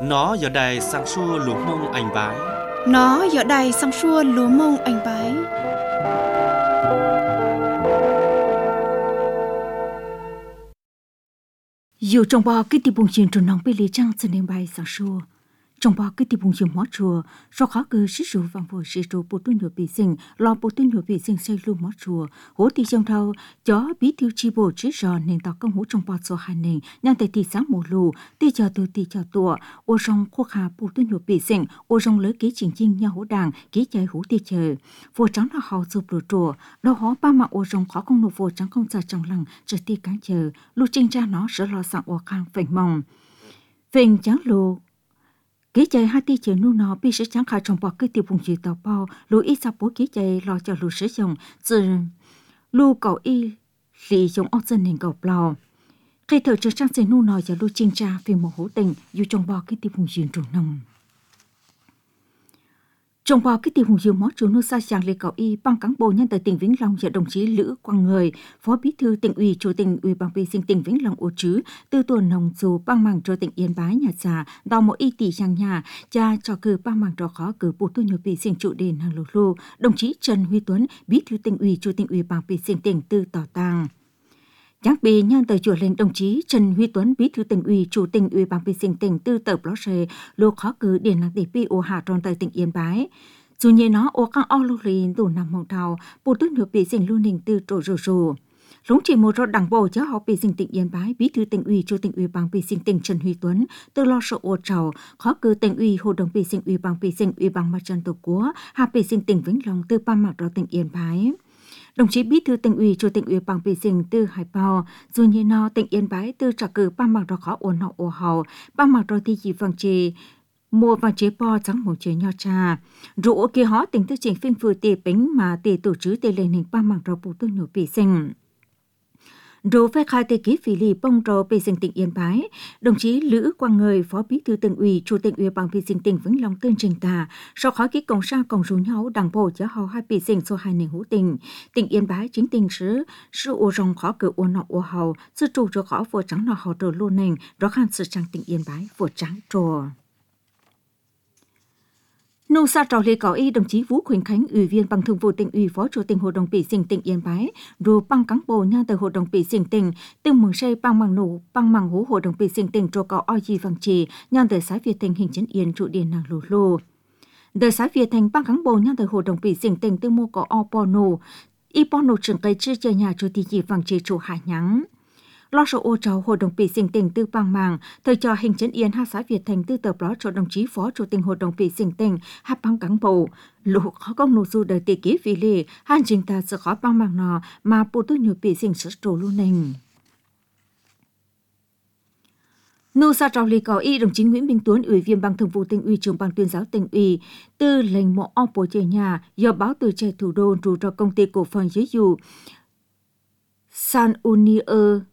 Nó giờ đài sang xua lúa mông anh bái. Nó giờ đài sang xua lúa mông anh bái. Dù trong bao cái tiệm bông chuyện tròn nòng bị lì trăng trên đêm bay sang xua. Trong bao cái tiệm bông chuyện mót chùa, do khó cơ sĩ rượu vàng vội sĩ rượu bộ tuyên hiệu bị sinh, lo bộ tuyên hiệu bị sinh xây luôn mót chùa. Hố thì trong thâu, chó bí thiêu chi bộ trí rò nên tạo công hố trong bao số hai nền, nhằm tại thị sáng mùa lù, tì chờ từ tì chờ tùa, ô rong khô khá bộ tuyên hiệu bị sinh, ô rong lấy kế chỉnh chinh nhau hố đàng, kế chạy hố tì chờ. Vô trắng là hào dụp lửa chùa, đâu hó ba mạng ô rong khó công nộp vô trắng không ra trong lăng, trở tì cán chờ, lưu trinh ra nó sẽ lo sẵn ô khang phình mong. Phình trắng lù, kế chạy hai tia chờ nu nọ bị sẽ trắng khai trong bọc cái tiêu vùng chỉ tàu bao lúa ít sắp bố kế chạy lo cho lúa sử dụng từ lúa cầu y lì dùng ốc dân hình cầu bò khi thợ chờ trang sẽ nu nọ cho lúa chinh tra vì một hố tình dù trong bọc cái tiêu vùng chỉ trùng nồng trong bao cái tiêu hùng dương mót chủ nô sa chàng lê cầu y bằng cán bộ nhân tại tỉnh Vĩnh Long và đồng chí Lữ Quang Người, phó bí thư tỉnh ủy, chủ tỉnh ủy ban vệ sinh tỉnh Vĩnh Long ô chứ từ tuần nồng dù bằng mảng cho tỉnh Yên Bái nhà già đào một y tỷ trang nhà cha cho cử bằng mảng cho khó cử bộ tu nhiều vệ sinh chủ đề hàng lô lô đồng chí Trần Huy Tuấn bí thư tỉnh ủy, chủ tỉnh ủy ban vệ sinh tỉnh từ tỏ tàng. Giáng bì nhân tới chùa lên đồng chí Trần Huy Tuấn bí thư tỉnh ủy, chủ tỉnh ủy ban vệ sinh tỉnh từ tờ blog lô khó cử điển năng tỷ pi ô hạ tròn tại tỉnh Yên Bái. Dù như nó ô căng o lô lìn đủ nằm mong thảo, bộ tuyết nhập bị sinh luôn hình từ trổ rổ rổ. Lũng chỉ một rốt đảng bộ giáo học bị sinh tỉnh Yên Bái, bí thư tỉnh ủy, chủ tỉnh ủy ban bị sinh tỉnh Trần Huy Tuấn, từ lo sợ ô trào, khó cử tỉnh ủy, hội đồng bị sinh ủy ban mặt trận tổ quốc, hạ bị sinh tỉnh Vĩnh Long từ ban mặt tỉnh Yên Bái. Đồng chí bí thư tỉnh ủy, chủ tỉnh ủy ban bị sinh từ Hải Bào, dù như nó tỉnh Yên Bái từ trả cử ban mặt khó ổn họ ô hào, ban mặt thi chỉ vàng trì, mua vàng chế po trắng một chế nho trà. Rủ kia họ tỉnh tư trình phim vừa tì bính mà tì tổ chứ tì lên hình ba mạng rau bù tôi nhổ bị sinh. Rồi phép khai tì ký phỉ lì bông rau bị sinh tỉnh Yên Bái. Đồng chí Lữ Quang Người, phó bí thư tỉnh ủy, chủ tỉnh ủy ban bị sinh tỉnh Vĩnh Long tên trình tà. Sau khỏi ký công sang công rủ nhau đảng bộ giáo hào hai bị sinh số hai nền hữu tỉnh. Tỉnh Yên Bái chính tỉnh sự ô rong khó cử ô nọ ô hào, sự trụ cho khó vô trắng nọ hào trờ luôn nền, đó khăn sự trắng tỉnh Yên Bái vô trắng trồ. Nô sa trò lê cầu y đồng chí Vũ Quỳnh Khánh, ủy viên ban thường vụ tỉnh ủy, phó chủ tịch hội đồng bị sinh tỉnh Yên Bái, rồi ban cán bộ nha từ hội đồng bị sinh tỉnh, từng mừng xây ban màng nổ, ban màng hú hội đồng bị sinh tỉnh cho cầu oi gì vàng trì, nha từ xã Việt Thành hình chấn yên trụ điện nàng lù lù. Đời xã Việt Thành ban cán bộ nha từ hội đồng bị sinh tỉnh từng mua cầu o pono, y pono trường cây chưa chơi nhà chủ tịch gì vàng trì trụ hạ nhắng. Lo sợ ô trào hội đồng bị sinh tỉnh tư bang màng, thời cho hình chấn yên hai xã Việt Thành tư tập đó cho đồng chí phó chủ tịch hội đồng bị sinh tỉnh hai bang cán bộ. Lũ khó công nụ du đời tỷ ký vì lì, hành trình ta sẽ khó bang màng nọ mà bộ tư nhiều bị sinh sức trổ luôn nền. Nô sa trào lì cầu y đồng chí Nguyễn Minh Tuấn, ủy viên ban thường vụ tỉnh ủy, trưởng ban tuyên giáo tỉnh ủy, tư lệnh mộ o bộ chơi nhà do báo Tuổi Trẻ thủ đô trụ cho công ty cổ phần giấy dù San Unier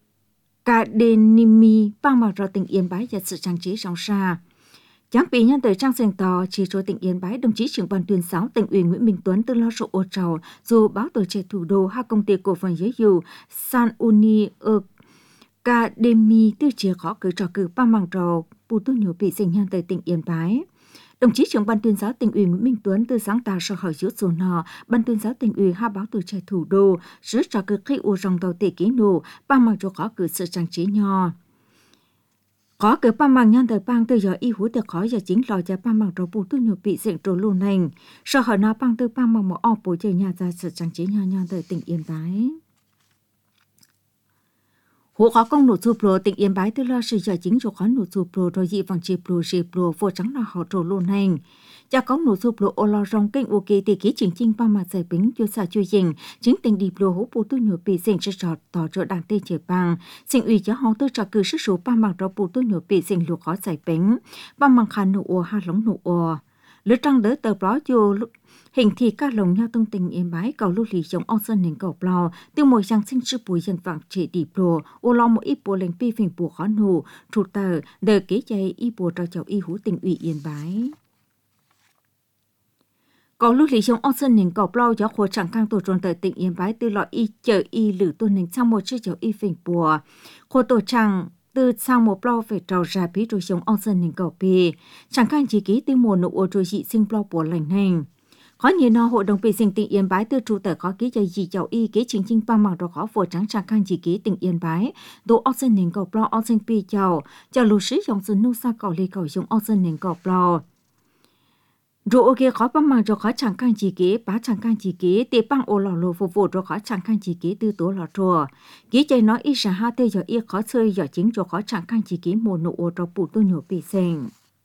Academy bang mặt ra tỉnh Yên Bái và sự trang trí rong xa. Giáng bị nhân tới trang sành tò chỉ cho tỉnh Yên Bái, đồng chí trưởng ban tuyên giáo tỉnh ủy Nguyễn Minh Tuấn từ lo số ô trào dù báo Tuổi Trẻ thủ đô hai công ty cổ phần giấy dù San Unier Academy tư chia khó cử trò cử ba mảng trò bù tu nhiều bị sinh nhân tới tỉnh Yên Bái. Đồng chí trưởng ban tuyên giáo tỉnh ủy Nguyễn Minh Tuấn từ sáng tạo sở hỏi giữa số nọ, ban tuyên giáo tỉnh ủy hai báo Tuổi Trẻ thủ đô rất trò cử khi u rong đầu tỷ ký nổ ba mảng trò khó cử sự trang trí nho. Khó cử ba mảng nhân tới bang từ giờ y hú từ khó giờ chính lò cho ba mảng trò bù tu nhiều bị sinh trò luôn nành. Sở hỏi nọ bang từ ba mảng một o bố chơi nhà ra sự trang trí nho nhân tới tỉnh Yên Bái. Hộ khó công nổ chụp pro tỉnh Yên Bái từ lo sự giờ chính cho khó nổ chụp pro rồi dị vàng chip pro vô trắng là họ trổ luôn hành. Cha có nổ chụp pro ô lo rong kênh ok thì ký chính trinh ba mặt giải bính cho xa chui dình chính tình đi pro hố bù tu nhổ bị sinh sẽ trọt tỏ cho đảng tê chế bang. Sinh ủy cho họ tư trò cử sức số ba mặt đó bù tu nhổ bị sinh lục khó giải bính ba mặt khả nổ ô ha lóng nổ ô. Lỡ trăng đỡ tờ đó vô hình thì các lồng nhau tông tình Yên Bái cầu lưu lì giống ông sơn nền cầu bò tiêu mồi sang sinh sư bùi dân vàng trị đi pro ô lo một ít bộ lệnh pi phình bùa khó nổ trụ tờ đời kế chạy y bùa trò chậu y hú tỉnh ủy Yên Bái. Cầu lưu lì giống ông sơn nền cầu bò giáo khổ chẳng căng tổ tròn tờ tỉnh Yên Bái từ loại y chở y lử tuần nền sang một chiếc chậu y phình bùa khổ tổ chẳng từ sang một plo về trào ra bí rồi sống ông dân nên cầu bì chẳng can chỉ ký tiêu mùa nụ ô rồi dị sinh plo của lành hành khó như nó hội đồng bị sinh tỉnh Yên Bái tư trụ tờ có ký cho gì cháu y ký chính chính bằng rồi khó phổ trắng chẳng can chỉ ký tỉnh Yên Bái đồ ông dân nên cầu plo ông dân pi cháu lù sĩ dòng dân nu sa cầu lì cầu dùng ông dân nên cầu plo rồi ok khó bằng rồi khó chẳng can chỉ ký bá chẳng can chỉ ký để bằng ô lò lô phục vụ rồi khó chẳng can chỉ ký tư tố lò chùa ký chạy nói ít ra ha tê giờ y khó chơi giờ chính rồi khó chẳng can chỉ ký mùa nụ ô rồi phụ tôi nhiều bị sinh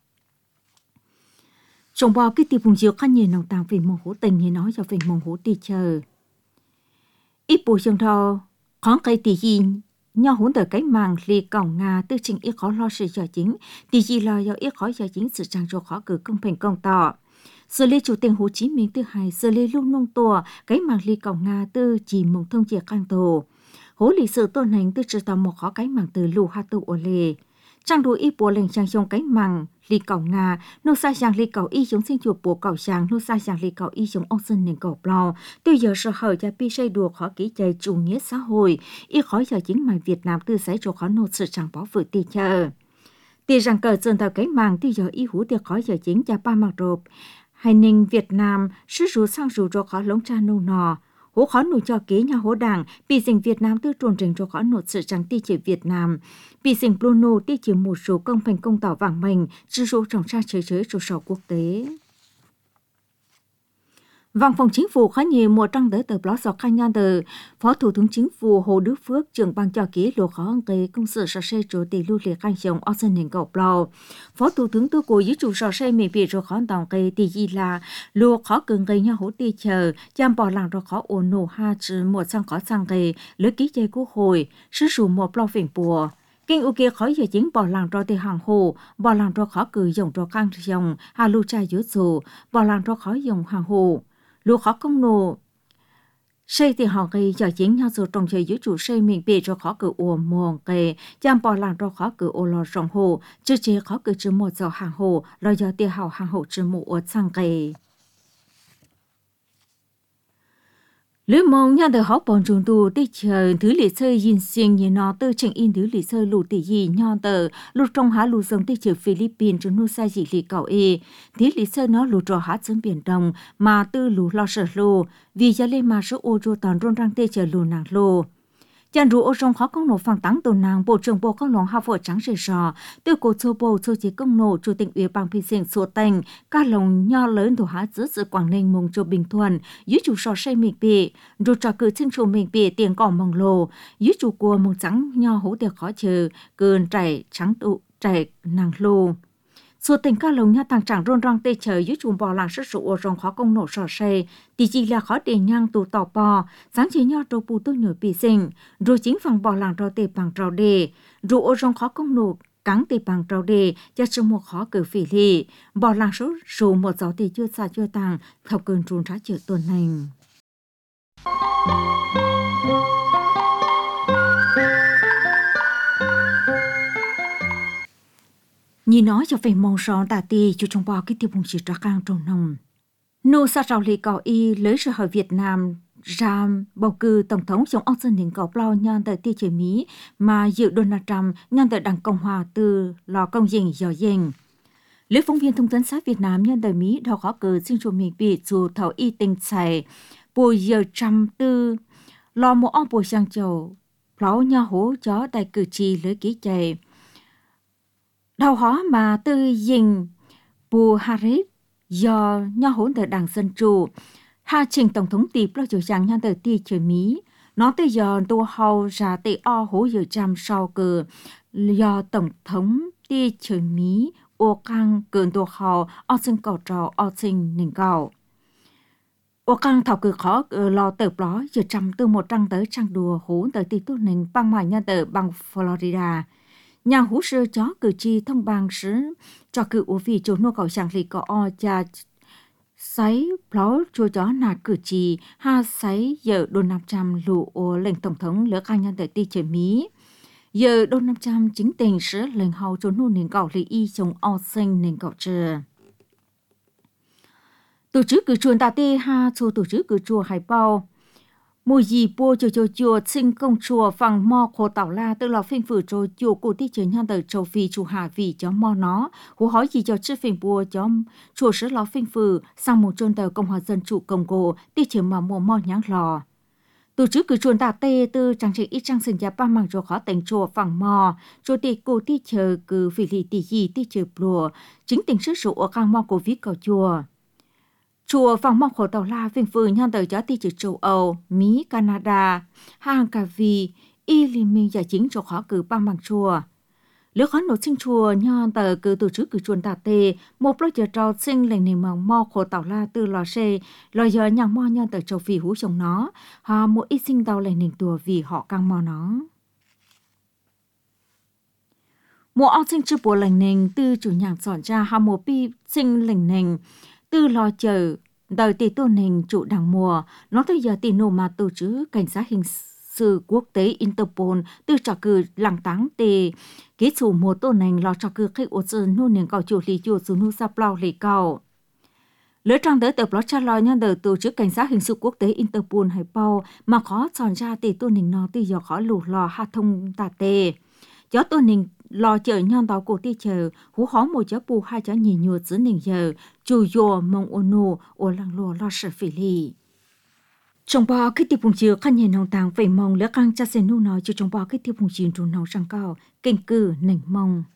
trong bao cái tiệp vùng chiều khăn nhìn nòng tàng về mông hố tình như nói cho về mông hố đi chờ ít bùi trong thọ khó cây tỷ gì nhau hỗn tờ cái màng lì cổng ngà tư trình ít khó lo sự giờ chính tỷ gì lo do ít khó giờ chính sự trang cho khó cử công thành công tỏ xử lý chủ tịch Hồ Chí Minh thứ hai xử lý luôn nông tùa cái màng lì cổng ngà tư chỉ mông thông chia căng tổ hố lịch sử tôn hành tư trừ tàu một khó cái màng từ lù ha tu ô lê trang đối y bộ lệnh trang trong cái màng lì cầu ngà nô sa giang lì cầu y giống sinh chuột bộ cầu giang nô sa giang lì cầu y giống ông dân nền cầu blau từ giờ sở hở cho pi xây đùa khó kỹ chạy chủ nghĩa xã hội y khó giờ chính mày Việt Nam từ sấy cho khó nô sự trang bỏ vừa tì chờ tì rằng cờ dân tàu cái màng từ giờ y hú tiệc khó giờ chính cho ba mặc rộp hay ninh Việt Nam sử dụng sang rủ cho khó lống cha nô nò hố khó nụ cho ký nhà hố đảng bị dình Việt Nam tư trồn trình cho khó nụ sự trắng ti chỉ Việt Nam bị dình Bruno ti chỉ một số công thành công tỏ vàng mình sử dụng trọng tra chế giới cho sở quốc tế Văn phòng Chính phủ khá nhiều một trang tới tờ blog dọc khanh nhan tờ Phó Thủ tướng Chính phủ Hồ Đức Phước trưởng ban cho ký lộ khó cây công sự sở xe chủ tịch lưu liệt khanh chồng ở sân hình cầu blog Phó Thủ tướng tư của dưới chủ sở xe mình bị rồi khó tòng cây tỷ gì là lộ khó cường gây nhau hỗ tì chờ chăm bỏ làng rồi khó ổn nổ ha chứ một sang khó sang cây lưới ký chơi quốc hội sử dụng một blog phiền bùa kinh u kia khó giờ chính bỏ làng rồi từ hàng hồ bỏ làng rồi khó cử dòng rồi căng dòng hà lưu trai dưới dù bỏ làng rồi khó dòng hàng hồ lúa khó công nổ xây thì họ gây giờ chính nhau rồi trong trời dưới chủ xây mình bị cho khó cử ủa mòn kề chăm bỏ làng cho khó cử ủa lò rồng hồ chưa chế khó cử chứ một giờ hàng hồ lo giờ tiêu hào hàng hồ chứ một ủa sang kề lưới mong nhà từ họ bọn chúng tu đi chờ thứ lịch sử yên sinh như nó từ trình in thứ lịch sử lù tỷ gì nhau từ lù trong há lù sông đi chờ Philippines cho nó sai gì lì cầu thứ lịch sử nó lù trò há trên biển đông mà từ lù lo sợ lù vì giờ lên mà số ô tô toàn rôn răng tê chờ lù nàng lù Chàng rủ ô trong khó công nổ phẳng tắng tổ nàng Bộ trưởng Bộ Công lòng Hà Phổ Trắng rời rò từ cổ châu Bộ châu chí công nổ Chủ tịch Ủy ban Phi sinh số tành ca lồng nho lớn thủ há giữa sự Quảng Ninh mùng châu Bình Thuận dưới chủ sò xây mình bị rồi trò cử chân chủ mình bị tiền cỏ mong lồ dưới chủ của mùng trắng nho hố tiệc khó chờ cơn trải trắng tụ trải nàng lô Số tình ca lồng nha tăng trạng rôn răng tê chờ dưới chùm bò làng sức sụ ô rong khó công nổ sò xe, thì chỉ là khó để nhang tù tỏ bò, sáng chế nhau trâu bù tôi nhờ bị sinh, rồi chính phòng bò làng rau tê bằng trao đề, rồi ô rong khó công nổ, cắn tê bằng trao đề, cho sư một khó cử phỉ lì, bò làng số rù một gió tê chưa xa chưa tàng, theo cơn trùn rá chợ tuần hành. Nhìn nói cho về mong rõ tà tì cho trong bao cái tiêu bùng chỉ ra cang trong nồng. Nô sa trào lì cỏ y lấy sự hỏi Việt Nam ra bầu cử Tổng thống trong ông dân hình cỏ lo nhân tại tiêu chế Mỹ mà dự Donald Trump nhân tại Đảng Cộng Hòa từ lò công dình dò dình. Lưới phóng viên thông tấn sát Việt Nam nhân tại Mỹ đào khó cử xin cho mình bị dù thảo y tình xảy bùi giờ Trump từ lò một ông bùi sang chầu pháo nha hố chó đại cử tri lấy ký chạy. Đầu hóa mà tư dình bù Harris do nho hỗn tờ Đảng Dân Chủ Hà trình Tổng thống tiệp lo chủ rằng nhân tờ ti trời Mỹ nó tới giờ tu hầu ra tê o hố giờ trăm sau cờ do Tổng thống ti trời Mỹ ô căng cơn tu hầu o sinh cầu trò o sinh nền cầu ô căng thảo cử khó lo tờ đó giờ trăm từ một trăng tới trăng đùa hỗn tờ ti tu nền băng mài nhân tờ băng Florida nhà hú sư chó cử tri thông bằng sứ cho cử ủ vì chỗ nô cầu sàng lì có o cha sấy pláu chua chó nạt cử tri ha sấy giờ Donald Trump lụ ô lệnh tổng thống lỡ khai nhân tại ti trời Mỹ giờ Donald Trump chính tình sứ lệnh hầu chỗ nô nền cầu lì y chồng o sinh nền cầu trừ tổ chức cử chuồn tà ti ha cho tổ chức cử chùa hải bao Mùa gì bùa chùa sinh công chùa phẳng mò khổ tảo la tự lò phim phử trô chùa cụ tí chơi nhan tờ châu phi chùa hạ vì cho mò nó. Hú hỏi gì cho chư phim bùa cho chùa sứ lò phim phử sang một chôn tờ Cộng hòa Dân chủ Congo tí chơi mà mò nháng lò. Từ trước cứ chuồn tà tê từ trang trị ít trang sinh gia ba mạng cho khó tình chùa phẳng mò, cho tì cô tí chờ cứ phỉ lì tì gì tí chờ bùa, chính tình sức sụ ở khang mò của viết cầu chùa. Chùa phẳng mò khổ tàu la phim phừ nhan tờ cho tí chờ châu Âu, Mỹ, Canada, hàng cà vi, y lì mình giải chính cho khó cứ ba mạng chùa. Lứa khó nổ sinh chùa nhan tờ cứ từ trước cứ chuồn tà tê, một lúc giờ trao sinh lành nền màu mò khổ tàu la từ lò xê, lò giờ nhàng mò nhan tờ châu phi hú chồng nó, họ một ít sinh đau lành nền tùa vì họ càng mò nó. Một ông sinh chư bùa lành nền từ chủ nhàng dọn ra họ một bi sinh lành nền từ lò chờ đời tỷ tô nền chủ đảng mùa, nó tới giờ tỷ nô mà tổ chức cảnh sát hình sự quốc tế Interpol từ trò cử làng táng tề ký chủ mùa tô nành lò trò cử khách ô sơn nô nền cầu chủ lý chủ dù nô sa plau lý cầu. Lỡ trang tới tập lót cha lò nhân đời tổ chức cảnh sát hình sự quốc tế Interpol hay bao mà khó chọn ra tỷ tô nành nó từ giờ khó lù lò hạ thông tà tề. Chó tô nành lò chờ nhân tàu cổ ti chờ hú khó một chó bù hai chó nhìn nhuột dưới nền giờ chủ dùa mong ô nô ô lăng lùa lo sợ phỉ lì. Trong bao cái tiệp bùng chiều khăn nhìn hồng tàng phải mong lỡ căng cha sen nu nói cho trong bao cái tiệp bùng chiều trùn hồng sang cao kinh cử nảnh mong.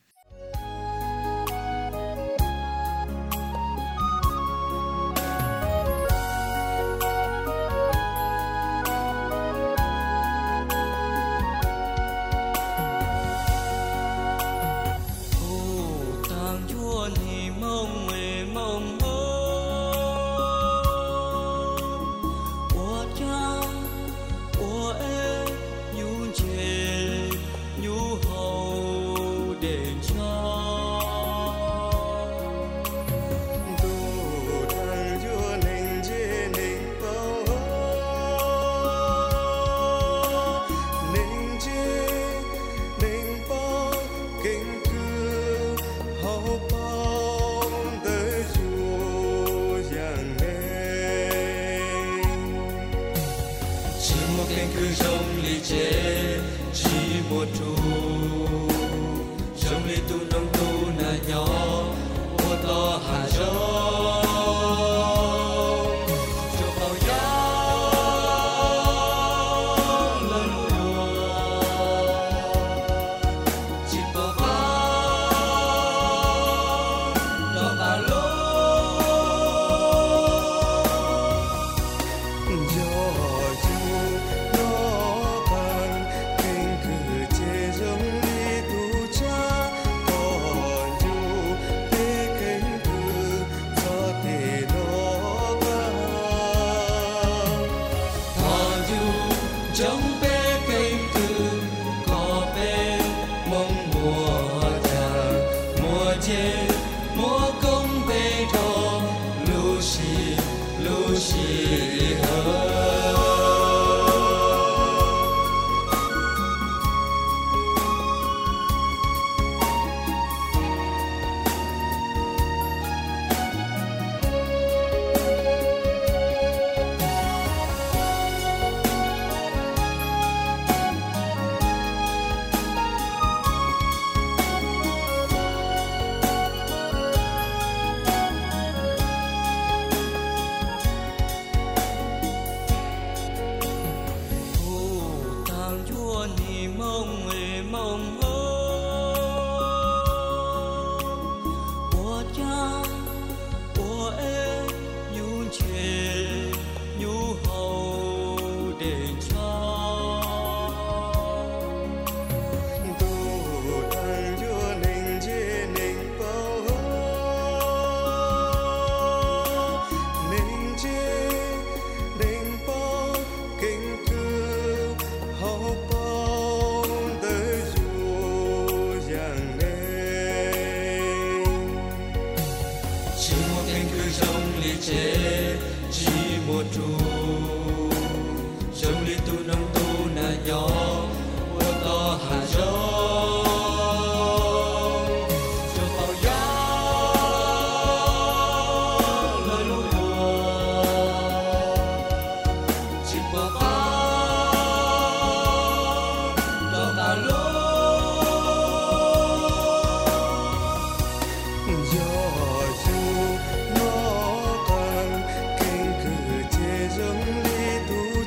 Bye.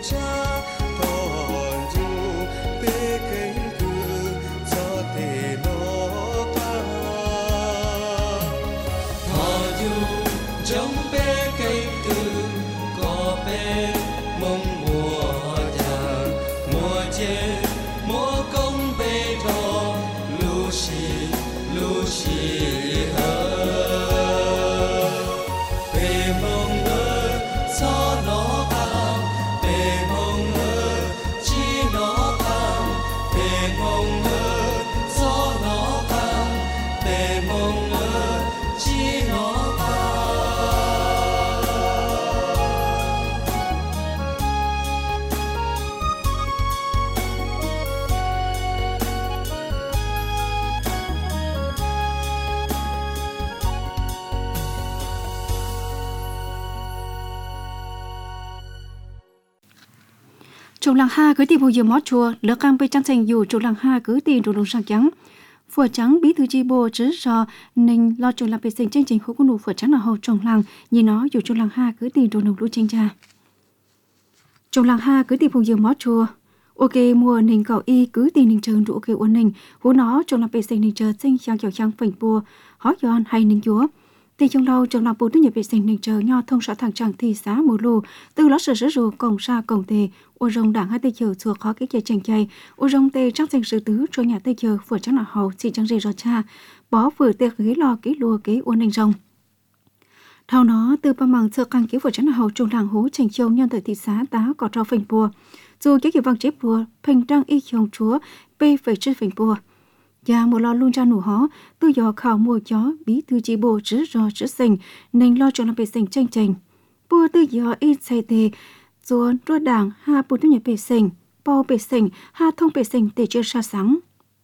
Trong làng ha cứ tìm hồ dừa mót chùa, lỡ căng bê trăng thành dù trong làng ha cứ tìm đồ đồng sang trắng. Phở trắng bí thư chi bộ chứ do nên lo trong làm bê sinh tranh trình khu của nụ phở trắng là hầu trong làng, nhìn nó dù trong làng ha cứ tìm đồ đồng lưu tranh cha. Trong làng ha cứ tìm hồ dừa mót chùa. Ok mùa nên cậu y cứ tìm nên trơn đủ ok uốn nên hú nó trong làm bê sinh nên chờ sinh sang chào trang phành bùa, hói giòn hay nên chúa. Thì trong lâu trong lòng bố tư nhập vệ sinh nên chờ nho thông xã thằng chẳng thì xá mù lù từ ló sở rù cổng xa cổng tề ô rồng đảng hai tây chờ chùa khó cái chạy chành chay ô rồng tê chắc danh sự tứ cho nhà tây chờ vừa chắc là hầu chỉ chẳng gì rồi cha bó vừa tê ghế lo cái lùa cái uốn nành rồng thao nó từ ba mảng sơ căng kiếm vừa chắc là hầu trong làng hú chành châu nhân thời thị xã tá có trao phình bùa dù cái kiểu vàng chép bùa phình trang y chồng chúa bê phải chơi phình bùa và một lo luôn ra nụ hó tôi dò khảo mua chó bí thư chi bộ chứ rò chứ sình nên lo cho làm bề sình tranh tranh bùa tôi dò ít say tề rồi đua đảng ha bùa tôi nhập bề sình bao bề sình ha thông bề sình để chưa xa sáng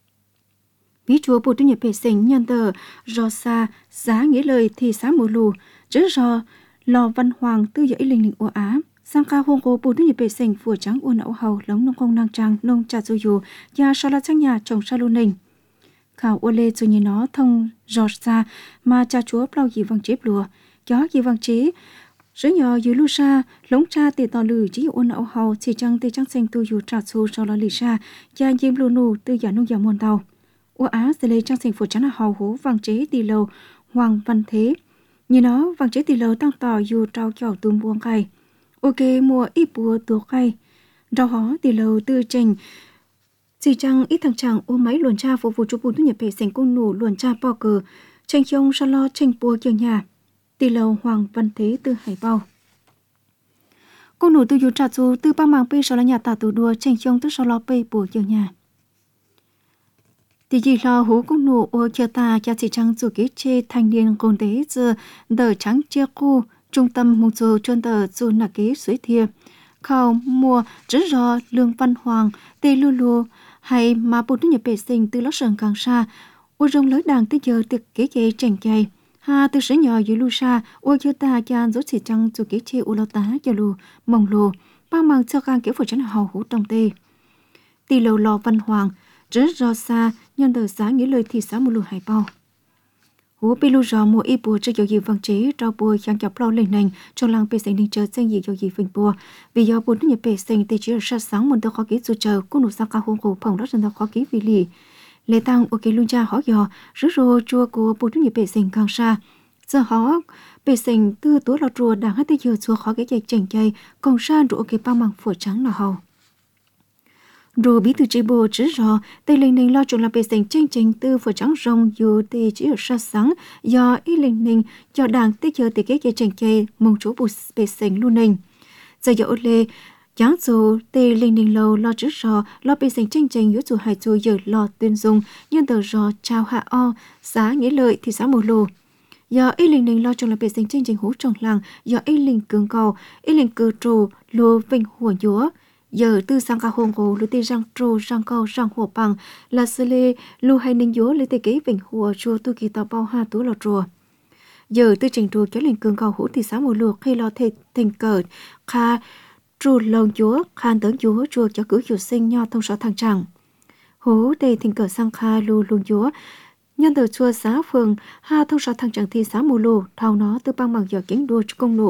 bí chúa bùa tôi nhập bề sình nhân tờ rò xa giá nghĩa lời thì xá mùa lù chứ rò lò văn hoàng tôi dò ít linh ô á sang ca hôn cô bùa tôi nhập bề sình phùa trắng uốn ảo hầu lống nông không năng trang nông trà du dù và sao là trang nhà trồng sa lô nình khảo ô lê cho nhìn nó thông giọt xa mà cha chúa bao gì vàng chép lùa chó gì vàng chế dưới nhỏ dưới lu sa lống cha tê to lử chỉ ôn ảo hầu chỉ trăng tê trăng xanh tu dù trà xu sau đó lì sa cha diêm lu nụ từ giả nông giả môn tàu ô á sẽ lấy trăng xanh phổ trắng là hầu hú vàng chế tì lầu hoàng văn thế nhìn nó vàng chế tì lầu tăng tỏ dù trao chảo tùm buông cày ok mùa ít bùa tùa cày rau hó tì lầu tư trình chỉ chăng ít thằng chàng ôm máy luồn cha phục vụ cho bùn thu nhập hệ sành cung nụ luồn cha bao cờ tranh chông sa lo tranh bùa kiều nhà tì lầu hoàng văn thế từ hải bao cung nụ từ dù trà dù từ ba màng pe sau là nhà tà tù đua tranh chông từ sau lo pe bùa kiều nhà thì chỉ lo hú cung nụ ô kia ta cha chỉ chăng dù kế chê thanh niên công tế giờ đờ trắng chia cu trung tâm mông dù chuyên tờ dù nà kế suối thia khảo mùa rất rõ lương văn hoàng tê lu lu hay mà bố thu nhập bề sinh từ lót sần càng xa ô rong lớn đàng tới giờ tiệc kế chế chành chay ha từ sới nhỏ dưới lu sa ô cho ta cha rốt xì trăng dù kế chế ô lo tá cho lu mông lu ba màng cho càng kéo phổ chắn hầu hú trong tê tì lầu lò văn hoàng rất rõ xa nhân đời giá nghĩa lời thị xã mù lu hải bao hú bê lu rò mùa y bùa cho dầu gì văn chế trao bùa chẳng chọc lâu lên nành trong làng bề sinh đình chờ xanh gì dầu gì phình bùa vì do bùa thu nhập bề sinh tê chỉ ở sát sáng một tờ khó ký dù chờ cô nụ sang ca hôn cổ phòng đó dân tờ khó ký vì lì lê tăng ok luôn cha hỏi dò rứ rô chua của bùa thu nhập bề sinh càng xa giờ họ bề sinh từ túi lọt rùa đang hát tê giờ chua khó cái chạy chành chay còn xa rùa ok ba màng phở trắng là hầu rồi bí thư chi bộ chỉ rõ tây linh ninh lo chuyện là bề sinh tranh tranh từ phở trắng rồng dù tây chỉ ở sát sáng do ý linh ninh cho đảng tây giờ tây cái tranh chay mong chú bù bề sinh luôn ninh giờ giờ lê chẳng dù tây linh ninh lâu lo chỉ rõ lo bề sinh tranh tranh yếu dù hai dù giờ lo tuyên dung nhân tờ rõ chào hạ o giá nghĩa lợi thì xã mồ lù do ý linh ninh lo chuyện là bề sinh tranh tranh hú trong làng do ý linh cường cầu ý linh cờ trù lô vinh hùa dúa giờ từ sang ca hôn cổ lưu tê răng trô răng câu răng hùa bằng là sơ lê lưu hay ninh dúa lưu tê kế vinh hùa chùa tu kỳ tàu bao ha tú lò chùa giờ từ trình trù cho linh cường cầu hữu thì xã mùa luộc khi lo thể tình cờ kha trù lồng chúa khan tấn chúa chùa cho cử chùa sinh nho thông sở thằng chẳng hữu tê tình cờ sang kha lưu lồng chúa nhân từ chùa xã phường ha thông sở thằng chẳng thì xã mùa lù thao nó từ băng bằng giờ kiến đua công nụ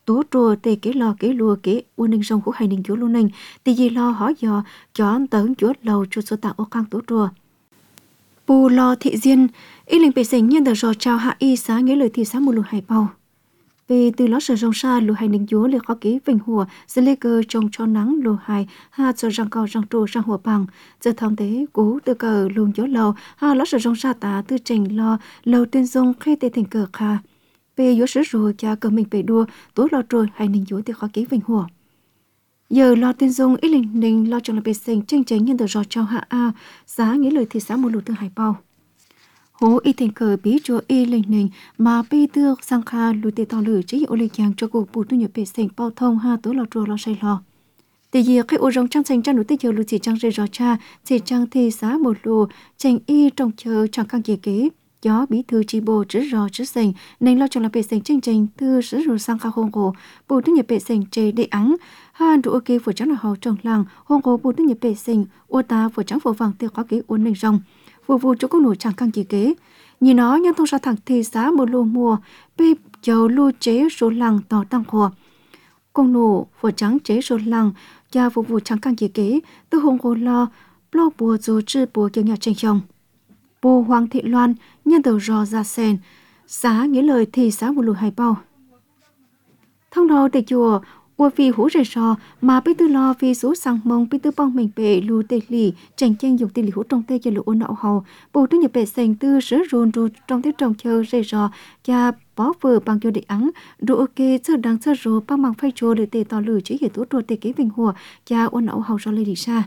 tố trùa tê kế lo kế lùa kế u ninh rong của hai ninh chúa luôn ninh tì gì lo hỏi dò cho tấn chúa lầu cho số tạo ô khang tố trùa bù lo thị diên y linh bệ sinh nhân đờ rò chào hạ y xá nghĩa lời thị xá một lù hải bao về từ ló sở rong xa lù hai ninh chúa lê khó kế vinh hùa sẽ lê cơ trông cho nắng lù hải ha cho răng cao răng trù răng hùa bằng giờ thong tế cú từ cờ luôn gió lầu ha ló sở rong xa tá tư trình lo lầu tuyên dung khê tê thành cờ kha về yếu sứ rồi cha cờ mình về đua tối lo rồi hai ninh chúa thì khó kế vinh hùa giờ lo tuyên dung ít linh ninh lo trong là bệ sinh tranh tranh nhân đờ rò chào hạ a giá nghĩa lời thị xã một lù tư hải bao hố y thành cờ bí chúa y linh ninh mà bê tư sang kha lù tê to lử chế hiệu linh giang cho cuộc bù tu nhập bệ sinh bao thông ha tối lo rồi lo say lo tại vì cái ô rong trang xanh trang núi tây chờ lù chỉ trang rơi rò cha chỉ trang thị xã một lù tranh y trong chờ chẳng căng kỳ kế gió bí thư chi bộ chữ rò chữ sành nên lo trong là bệ sành tranh tranh thư sứ rồi sang kha hông cổ bù tu nhập bệ sành chế đệ ắng ha đủ ok vừa trắng là hậu trong làng hông cổ bù tu nhập bệ sành ô ta vừa trắng vừa vàng tiêu có kế uốn lên rong vụ chỗ có nổi chẳng căng kỳ kế nhìn nó nhân thông ra thẳng thị xã một lô mùa bê dầu lưu chế số làng tỏ tăng hòa công nổ vừa trắng chế số làng và vụ chẳng căng kỳ kế từ hông cổ lo bùa dù chữ bùa kiểu nhà tranh chồng bồ Hoàng Thị Loan nhân đầu rò ra sen xá nghĩa lời thì xá một lùi hải bao thông đầu tại chùa ua phi hú rời rò mà bí tư lo phi số sang mông bí tư bong mình bệ lù tê lì tranh tranh dùng tê lì hú trong tê cho lũ nạo hầu bồ tư nhập bệ sành tư sớ rôn ru trong tê trồng chờ rời rò cha bó vừa bằng cho địa ắng đủ ok sơ đáng sơ rô bằng bằng phai chùa để tê to lử chỉ hiểu tốt ruột tê kế vinh hùa cha ua nạo hầu rò lê đi xa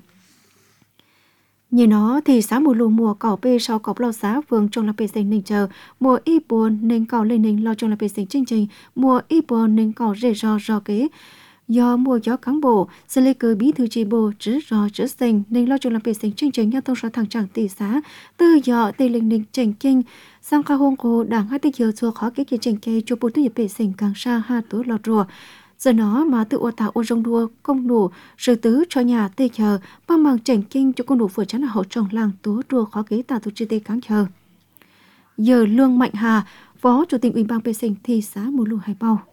như nó thì xã mùa lù mùa cỏ bê sau cọp lo xã vương trong là bê sinh ninh chờ mùa y buồn nên cỏ lên ninh lo trong là bê sinh chương trình mùa y buồn nên cỏ rề rò kế do mùa gió cán bộ sẽ lấy cơ bí thư chi bộ chữ rò chữ sinh nên lo trong là bê sinh chương trình nhau thông số thằng chẳng tỷ xã tư dọ tây linh ninh chỉnh kinh sang kha hông cô đảng hai tây chiều xua khó cái kia chỉnh kê cho bộ tư nhập bê sinh càng xa ha tối lọt rùa giờ nó mà tự ô tạo ô rong đua công nổ sự tứ cho nhà tê chờ ba màng chỉnh kinh cho công nổ vừa chắn là hậu trong làng tố đua khó kế tạo tổ chức tê cán chờ giờ Lương Mạnh Hà phó chủ tịch ủy ban bê sinh thị xã Mù Lù Hải Bao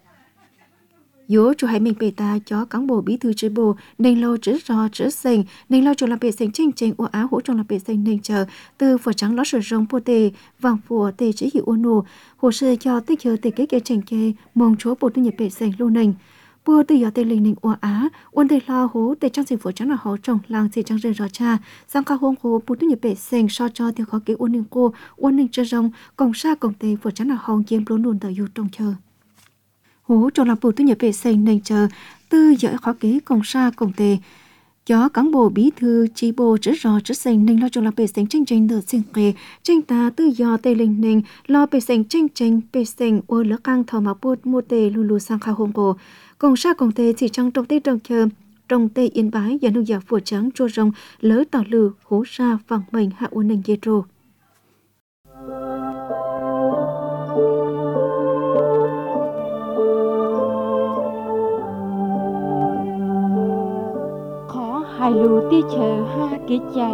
yếu cho hai mình bề ta cho cán bộ bí thư chi bộ nên lâu chữ rò chữ sinh nên lâu cho làm bề sinh tranh tranh ô áo hỗ trong làm bề sinh nên chờ từ phở trắng lót sợi rong po tê vàng phùa tê chỉ hiệu ô nô hồ sơ cho tích chờ tê kế kế tranh kê mong chúa bộ tư nhập bề sinh lô nình bùa từ giờ tê linh ninh ô á ôn tê lo hố tê trang sinh phở trắng là hỗ trong làng chỉ trang rơi rò cha sang ca hông hố bộ tư nhập bề sinh so cho tiêu khó kế ôn ninh cô ôn ninh chơi rong còng xa còng tê phở trắng là hông chiếm lô nôn tại yêu trong chờ hố trong làm bộ tư nhập bệ sinh nên chờ tư dõi khó kế công xa công tề cho cán bộ bí thư chi bộ chữ rò chữ sinh nên lo trong làm bệ sinh tranh tranh được sinh kề tranh ta tư do tây linh nên lo bệ sinh tranh tranh bệ sinh ô lỡ căng thầu mà bột mua tề lù lù sang khao hông cổ công xa công tề chỉ trong trong tây trong chờ trong tây yên bái và nông giả phù trắng chua rong lỡ tỏ lử hố xa vàng mình hạ uốn nền dê trô hai lù tí chờ ha kế chai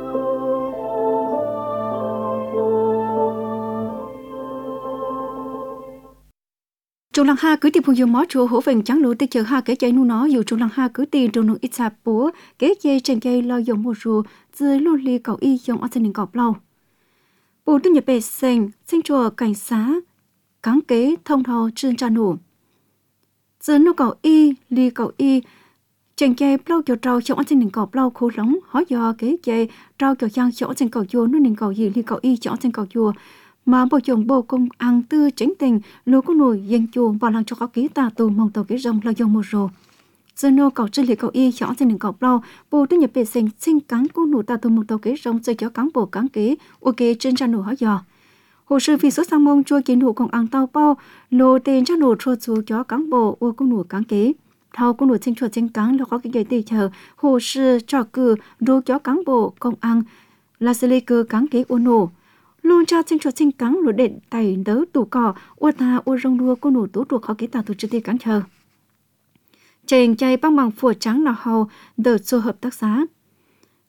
Trung lăng ha cứ tìm phùng mó chùa hổ vệnh trắng lũ tê chờ ha kế chạy nu nó dù trung lăng ha cứ tìm trong nông ít sạp búa kế chạy trên cây lo dùng một rùa dưới lô ly cầu y dùng ở trên cọp lâu bù tư nhập bề sinh chùa cảnh xá cáng kế thông thầu trên trà nổ dưới nô cầu y ly cầu y trên cây lâu kiểu trâu trong ở trên cọp lâu khô lóng hỏi do kế chạy trâu kiểu giang chỗ trên cầu vua nó cầu gì ly cầu y chỗ trên cầu vua mà bộ chồng bộ công ăn tư chính tình lúa có nổi dân chuồng vào làng cho có ký tà tù mong tàu cái rồng là dùng một rồ giờ nô cầu trên lì cầu y chọn trên đường cầu lâu bộ tư nhập bề sinh sinh cắn cô nụ tà tù mong tàu cái rồng chơi cho cán bộ cán kế ok trên trang nụ hỏi dò hồ sơ vì số sang mông chua kiến nụ công ăn tàu bao lô tiền cho nụ chua chú cho cán bộ ô cô nụ cán kế thao cô nụ sinh chua trên cán là có cái gì tì chờ hồ sơ cho cử đô cho cán bộ công ăn là xử lý cơ cán kế ô nụ luôn cho sinh chuột sinh cắn lụa đệm tẩy đỡ tủ cỏ ô ta ô rong đua cô nổ tố ruột khó kế tạo tổ chức cắn chờ trên chay băng bằng phùa trắng nào hầu đợt xô hợp tác xã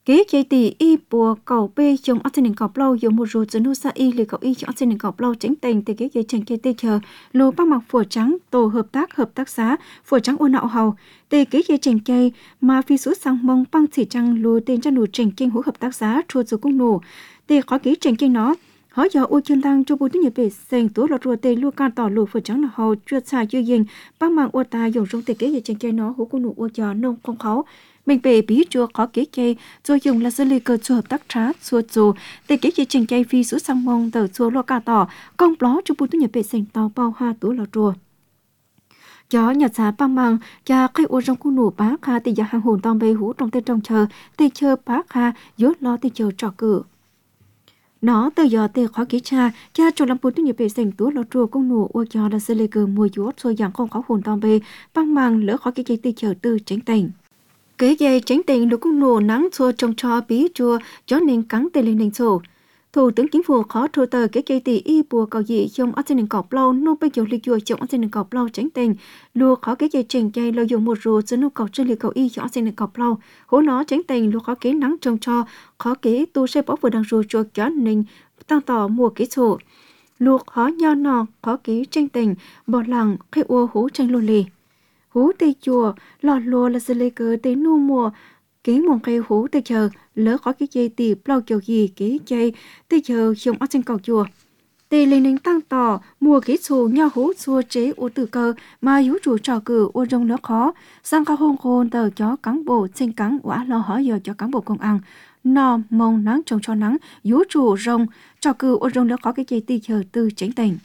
kế chế tỷ y bùa cầu bê trong ở trên cầu lâu dùng một rồi nu sa y lì cầu y trong ở trên cầu lâu tránh tình từ kế chế trình kế tê chờ lô băng mặc phổ trắng tổ hợp tác xá phổ trắng ô nạo hầu tê kế chế trình cây mà phi số sang mông băng chỉ trăng lô tên cho nụ trình kinh hữu hợp tác xá chua dù cung nổ tê khó kế trình kinh nó hỏi giờ ô chân lang cho bố tiếng nhật bể xanh túa lọt rùa tê lưu can tỏ lù phở trắng là hầu chưa xa chưa dình băng mạng ô ta dùng trong tê kế chế trình cây nó hữu cung nổ ô giờ nông không khó mình bề bí chua có kế cây rồi dùng là xử lý cơ chua hợp tác trá chua dù tê kế chế trình cây phi số sang mông tờ chua lo ca tỏ công bó cho bố tiếng nhật bể xanh tàu bao hoa túa lọt rùa gió nhật giá băng mạng cha khai ô trong cung nổ bá kha tê giờ hàng hồn tòng bê hú trong tê trong tê chờ bá kha dốt lo tê chờ trò cử nó từ giờ tê khó kỹ cha trong làm bố tiếng nhật bể xanh túa lọt rùa cung nổ ô cho là xử lý cơ mùa dốt rồi dạng không có hồn tòng bê băng mạng lỡ khó kỹ chế tê chờ từ tránh tình kế dây tránh tình được cung nổ nắng chua trong cho bí chua cho nên cắn tê lên nền sổ Thủ tướng Chính phủ khó thô tờ kế chế tỷ y bùa cầu dị trong ở trên nền cọp lâu nô bây giờ lịch chùa trong ở trên nền cọp lâu tránh tình lùa khó kế chế trình chay lợi dụng một rùa trên nô cầu trên lịch cầu y trong ở trên nền cọp lâu hố nó tránh tình lùa khó kế nắng trong cho khó kế tu sẽ bỏ vừa đằng rùa chùa cho nên tăng tỏ mùa kế sổ lùa khó nho nọ khó kế tranh tình bỏ lằng khai ua hố tranh lô lì hú tây chùa lọt lùa là sự lê cờ tây nu mùa kế mong khai hú tây chờ lỡ khó cái dây tì plau kiểu gì kế dây tây chờ trong ở trên cầu chùa tây lên nền tăng tỏ mùa kế xù nhau hú xua chế ô tử cơ mà hú chủ trò cử ô rong lỡ khó sang cao hôn khôn tờ chó cán bộ xin cắn quả lo hỏi giờ cho cán bộ công ăn nò mong nắng trồng cho nắng hú chủ rong trò cử ô rong lỡ khó cái dây tì chờ từ tránh tình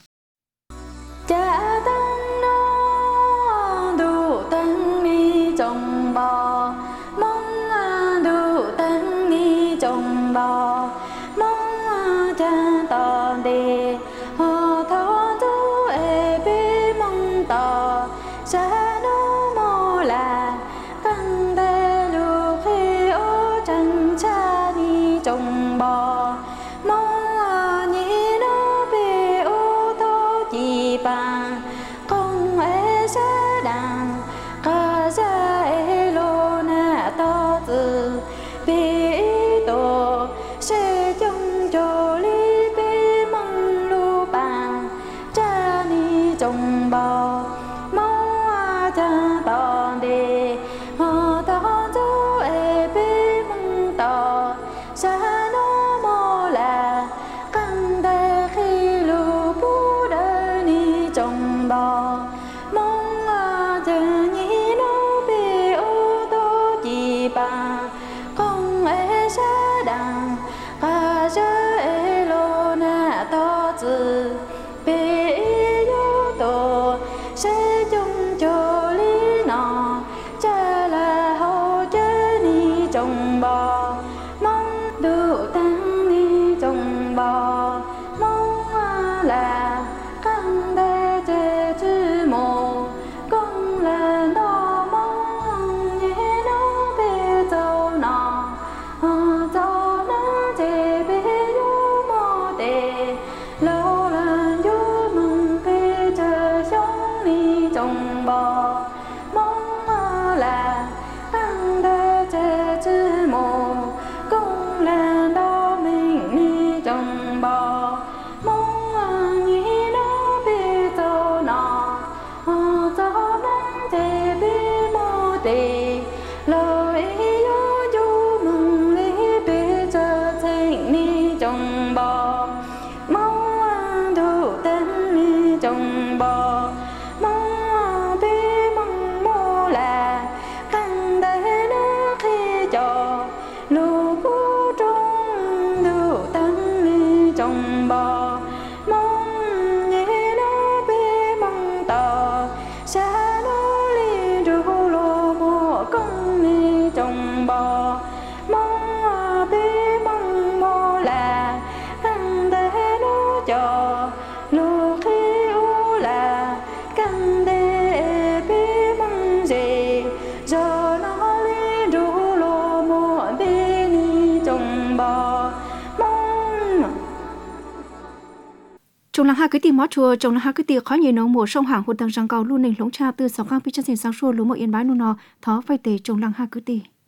Trong làng hai cái tiền mót chùa trong làng hai cái tiền khó nhiều nấu mùa sông hàng hồn tăng răng cầu luôn nền lống cha từ sáu khang pi chân sen sáng xua lúa mộ yên bái nô nò thó vay tề trong làng hai cái tiền